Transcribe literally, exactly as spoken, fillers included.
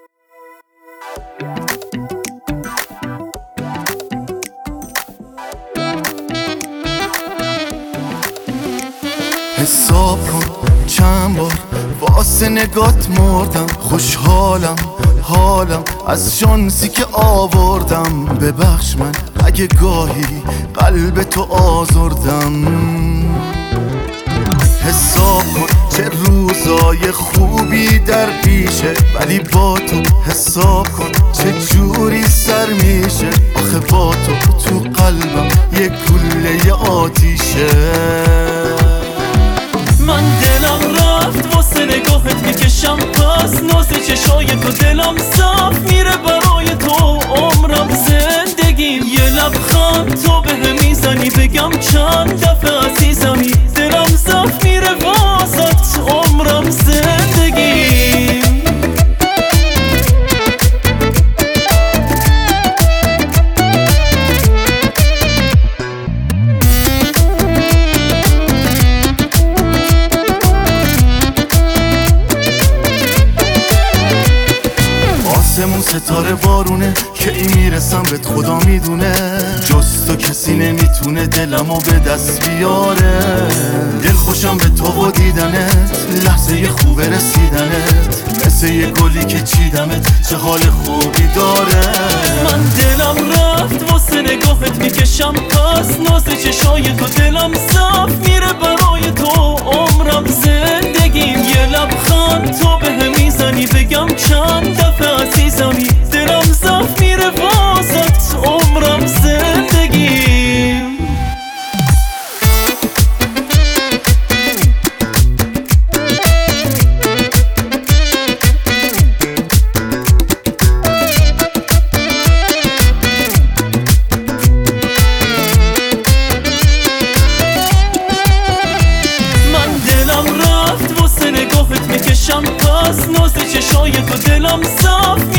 حساب کن چند بار واسه نگات مردم، خوشحالم حالم از شانسی که آوردم. ببخش من اگه گاهی قلب تو آزردم. حساب کن چه روزای خوبی در پیشه، ولی با تو حساب کن چه جوری سر میشه. آخه با تو تو قلبم یه گله آتیشه. من دلم رفت واسه نگاهت میکشم پس ناز چشای تو، دلم صاف میره برای تو عمرم زندگیم. یه لبخند تو به میزنی بگم چند دفعه عزیزمی، دلم صاف میره واسط عمرم زندگیم. آسمون ستاره بارونه که این میرسم بهت خدا میدونه. جز تو کسی نمیتونه دلمو به دست بیاره. دل خوشم به تو و دیدنت، لحظه خوب رسیدنت، مثل یه گلی که چیدمت چه حال خوبی داره. من دلم رفت واسه نگاهت میکشم پس ناز چشای تو، دلم صاف میره برای تو عمرم زندگیم. یه لبخند تو به میزنی بگم چند دفعه عزیزمی، دلم صاف میره واسط عمرم زندگیم. من دلم رفت واسه نگاهت میکشم پس ناز چشای تو، دلم صاف